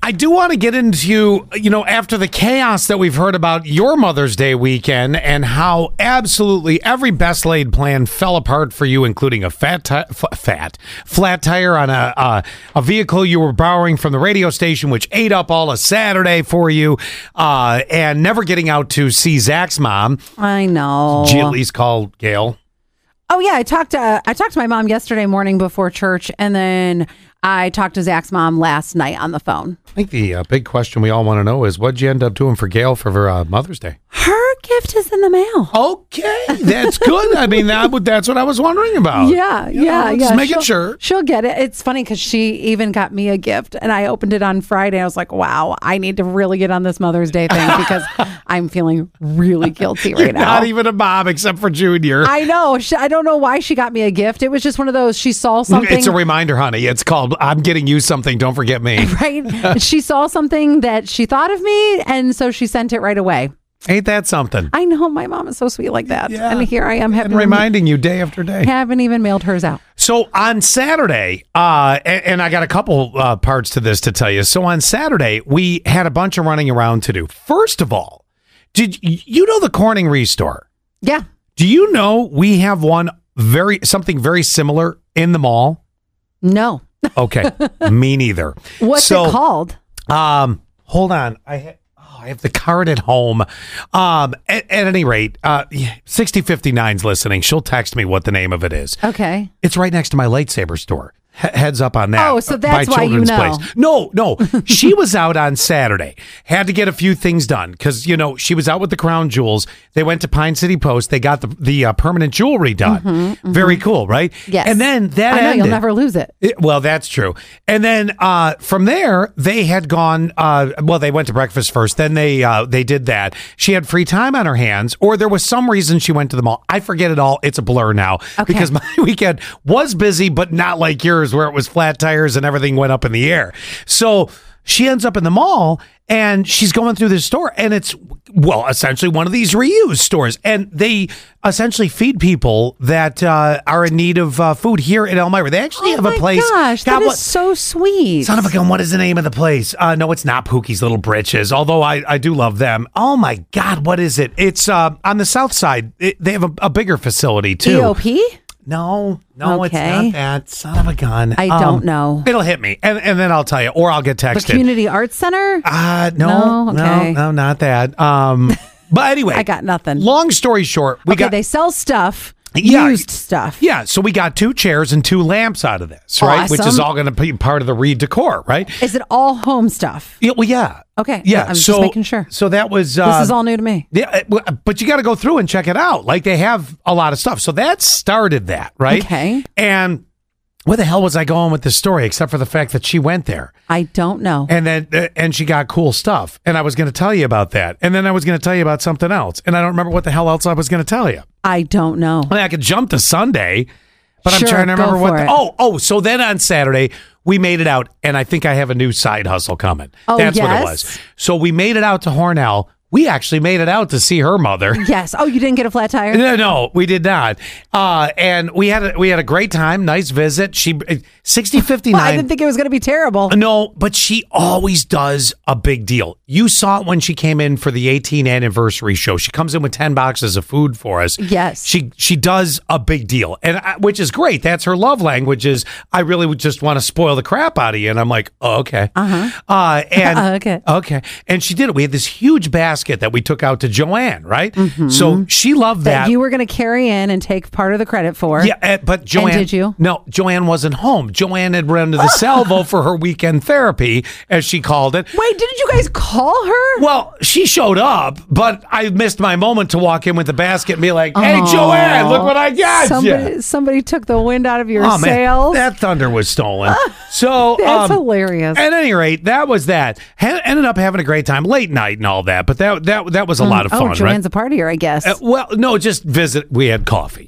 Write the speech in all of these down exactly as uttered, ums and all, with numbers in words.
I do want to get into, you know, after the chaos that we've heard about your Mother's Day weekend and how absolutely every best laid plan fell apart for you, including a fat, ti- f- fat, flat tire on a uh, a vehicle you were borrowing from the radio station, which ate up all of Saturday for you, uh, and never getting out to see Zach's mom. I know. Did you at least call Gail? Oh yeah, I talked to I talked to my mom yesterday morning before church, and then I talked to Zach's mom last night on the phone. I think the uh, big question we all want to know is, what'd you end up doing for Gail for her uh, Mother's Day? Her gift is in the mail. Okay, that's good. I mean, that would, that's what I was wondering about. Yeah, You yeah, know, yeah. Just making she'll, sure. She'll get it. It's funny because she even got me a gift, and I opened it on Friday. I was like, wow, I need to really get on this Mother's Day thing because I'm feeling really guilty right You're now. not even a mom except for Junior. I know. She, I don't know why she got me a gift. It was just one of those, she saw something. It's a reminder, honey. It's called, I'm getting you something. Don't forget me. Right? She saw something that she thought of me, and so she sent it right away. Ain't that something? I know, my mom is so sweet like that. Yeah. And here I am having And reminding you day after day. Haven't even mailed hers out. So on Saturday, uh, and, and I got a couple uh, parts to this to tell you. So on Saturday, we had a bunch of running around to do. First of all, did you know the Corning Restore? Yeah. Do you know we have one very something very similar in the mall? No. Okay, me neither. What's so, it called? Um, hold on, I ha- oh, I have the card at home. Um, at, at any rate, uh, sixty fifty-nine's listening. She'll text me what the name of it is. Okay. It's right next to my lightsaber store. He- heads up on that. Oh, so uh, that's by why you Children's know. Place. No, no. She was out on Saturday. Had to get a few things done because, you know, she was out with the crown jewels. They went to Pine City Post. They got the, the uh, permanent jewelry done. Mm-hmm, mm-hmm. Very cool, right? Yes. And then that I know, ended. you'll never lose it. It- well, that's true. And then uh, from there, they had gone. Uh, well, they went to breakfast first. Then they uh, they did that. She had free time on her hands, or there was some reason she went to the mall. I forget it all. It's a blur now Okay. because my weekend was busy, but not like yours, where it was flat tires and everything went up in the air. So she ends up in the mall and she's going through this store, and it's, well, essentially one of these reuse stores, and they essentially feed people that uh, are in need of uh, food here in Elmira. They actually Oh have my a place. gosh, God, that what- is so sweet. Son of a gun, what is the name of the place? Uh, no, it's not Pookie's Little Britches, although I, I do love them. Oh my God, what is it? It's uh, on the south side. It, they have a, a bigger facility too. E O P? No, no, it's Okay. not that. Son of a gun. I Um, don't know. It'll hit me, and and then I'll tell you, or I'll get The texted. Community Arts Center? Uh, no, No? no, Okay. no, not that. Um, but anyway, I got nothing. Long story short, we okay, got they sell stuff, Yeah. used stuff. yeah. So we got two chairs and two lamps out of this, right? Which is Awesome. all going to be part of the re-decor, right? Is it all home stuff? Yeah, well, yeah. Okay. Yeah. I'm so, just making sure. So that was. Uh, This is all new to me. Yeah, it- well, but you got to go through and check it out. Like they have a lot of stuff. So that started that, right? Okay. And where the hell was I going with this story except for the fact that she went there? I don't know. And then uh, and she got cool stuff. And I was going to tell you about that. And then I was going to tell you about something else. And I don't remember what the hell else I was going to tell you. I don't know. I mean, I could jump to Sunday, but Sure, I'm trying to go remember what. for The, it. oh, oh, so then on Saturday we made it out, and I think I have a new side hustle coming. Oh, That's what it yes? was. So we made it out to Hornell. We actually made it out to see her mother. Yes. Oh, you didn't get a flat tire? No, no, we did not. Uh, and we had a, we had a great time, nice visit. She sixty fifty-nine. Well, I didn't think it was going to be terrible. No, but she always does a big deal. You saw it when she came in for the eighteenth anniversary show. She comes in with ten boxes of food for us. Yes. She she does a big deal, and I, which is great. That's her love language. Is I really would just want to spoil the crap out of you, and I'm like, oh, okay, uh-huh. uh and Uh, okay. okay, and she did it. We had this huge basket that we took out to Joanne, right? So she loved that. That you were going to carry in and take part of the credit for. Yeah, uh, but Joanne. did you? No, Joanne wasn't home. Joanne had run to the Salvo for her weekend therapy, as she called it. Wait, didn't you guys call her? Well, she showed up, but I missed my moment to walk in with the basket and be like, "Hey, Oh. Joanne, look what I got Somebody, you." somebody took the wind out of your Oh man, sails. that thunder was stolen. So That's um, hilarious. At any rate, that was that. Ha- ended up having a great time, late night and all that. But that that that was a lot of oh, fun, Joanne's right? a partier, I guess. Uh, well, no, just visit. We had coffee.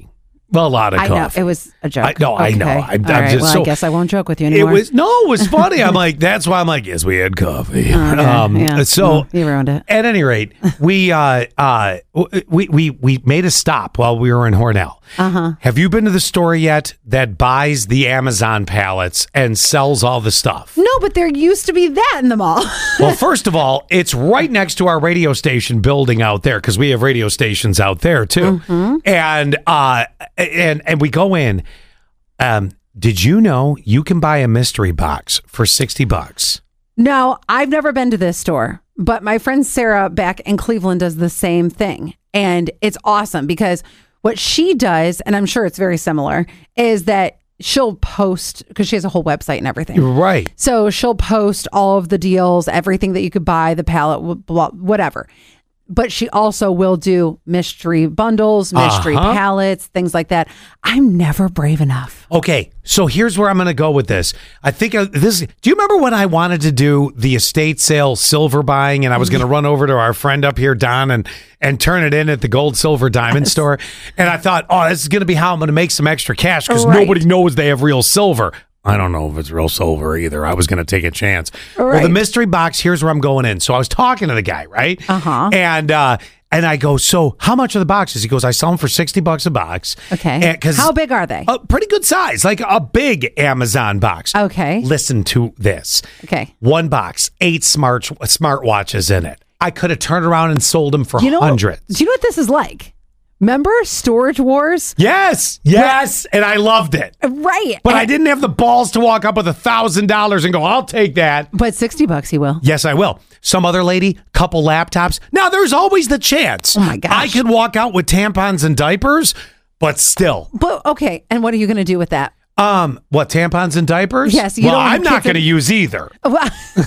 Well, a lot of I know coffee. it was a joke. I, no, I know. Okay. I'm, I'm All right, just well, so. I guess I won't joke with you It anymore. was no, it was funny. I'm like, that's why I'm like, yes, we had coffee. Okay, um, yeah. So Well, you ruined it. at any rate, we uh, uh, we we we made a stop while we were in Hornell. Uh-huh. Have you been to the store yet that buys the Amazon pallets and sells all the stuff? No, but there used to be that in the mall. Well, first of all, it's right next to our radio station building out there because we have radio stations out there too. Mm-hmm. And uh, and and we go in. Um, did you know you can buy a mystery box for sixty bucks? No, I've never been to this store, but my friend Sarah back in Cleveland does the same thing. And it's awesome because what she does, and I'm sure it's very similar, is that she'll post, because she has a whole website and everything. Right. So she'll post all of the deals, everything that you could buy, the pallet, blah, whatever. But she also will do mystery bundles, mystery Uh-huh. pallets, things like that. I'm never brave enough. Okay, so here's where I'm going to go with this. I think uh, this. Do you remember when I wanted to do the estate sale silver buying, and I was going to run over to our friend up here, Don, and and turn it in at the gold, silver, diamond store? And I thought, oh, this is going to be how I'm going to make some extra cash because Right. nobody knows they have real silver. I don't know if it's real silver either. I was going to take a chance. Well, Right. the mystery box, here's where I'm going in. So I was talking to the guy, right? Uh-huh. And uh, and I go, so how much are the boxes? He goes, I sell them for sixty bucks a box. Okay. And- 'cause- How big are they? a pretty good size, like a big Amazon box. Okay. Listen to this. Okay. One box, eight smart smartwatches in it. I could have turned around and sold them for You know, hundreds. do you know what this is like? Remember Storage Wars? Yes, yes, and I loved it. Right. But I didn't have the balls to walk up with a thousand dollars and go, "I'll take that." But sixty bucks he will. Yes, I will. Some other lady, couple laptops. Now, there's always the chance. Oh, my gosh. I could walk out with tampons and diapers, but still. But okay, and what are you going to do with that? Um, what, tampons and diapers? Yes, you well, don't want I'm not kids in- going to use either. Well,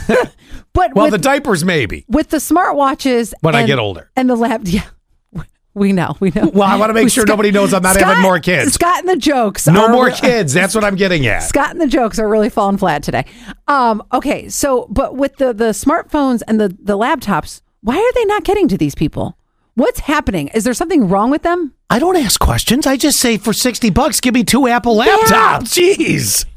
but Well, with, the diapers maybe. with the smartwatches When I and- get older. and the lap, yeah, we know, we know. Well, I want to make sure nobody knows I'm not having more kids. Scott and the jokes. No are- more kids. That's what I'm getting at. Scott and the jokes are really falling flat today. Um, okay, so but with the the smartphones and the the laptops, why are they not getting to these people? What's happening? Is there something wrong with them? I don't ask questions. I just say for sixty bucks, give me two Apple laptops. Jeez.